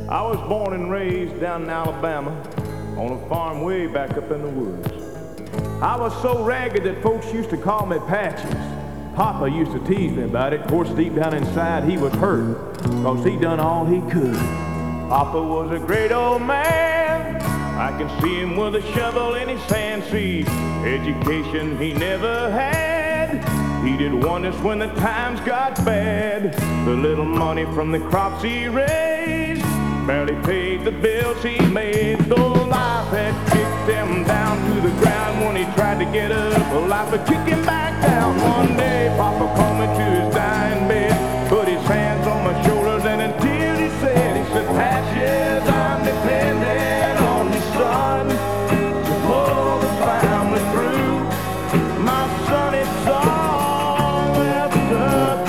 I was born and raised down in Alabama on a farm way back up in the woods. I was so ragged that folks used to call me Patches. Papa used to tease me about it. Of course, deep down inside, he was hurt because he done all he could. Papa was a great old man. I can see him with a shovel in his hand. See, education he never had. He did wonders when the times got bad. The little money from the crops he raised barely paid the bills he made. Though life had kicked him down to the ground when he tried to get up, life would kick him back down. One day, Papa called me to his dying bed, put his hands on my shoulders, and in tears he said, Patches, I'm dependent on you, son, to pull the family through. My son, it's all left up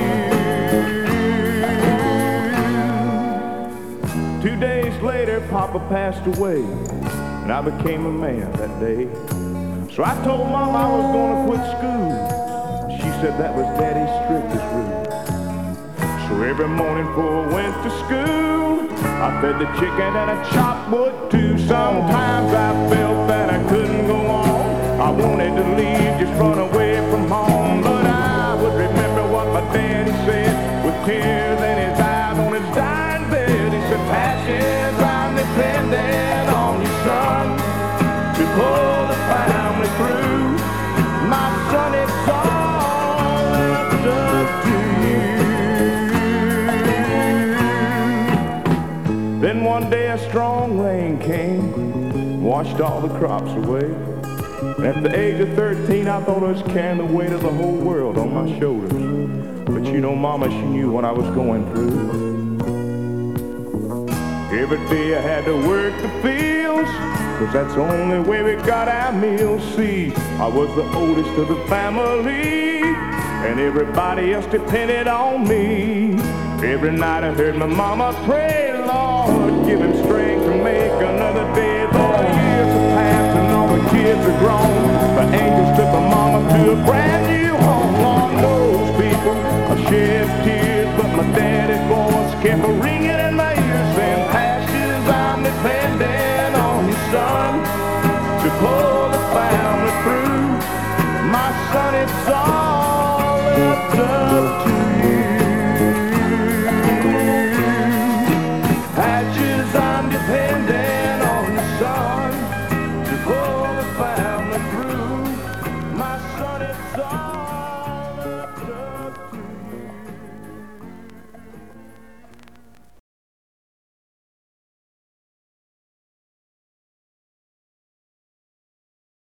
to you. 2 days later, Papa passed away, and I became a man that day. So I told Mom I was gonna quit school. She said that was Daddy's strictest rule. So every morning before I went to school, I fed the chicken and I chopped wood too. Sometimes I felt that I couldn't go on. I wanted to leave, just run away from home. But I would remember what my daddy said with tears in his eyes on his dying bed. He said, Patches, I'm dependent on you, son, to pull the family through. My son, it's all left up to you. Then one day a strong rain came, washed all the crops away. And at the age of 13, I thought I was carrying the weight of the whole world on my shoulders. But you know, Mama, she knew what I was going through. Every day I had to work the fields, 'cause that's the only way we got our meals. See, I was the oldest of the family, and everybody else depended on me. Every night I heard my mama pray, Lord, give him strength to make another day. Though the years have passed and all the kids are grown, the angels took my mama to a brand new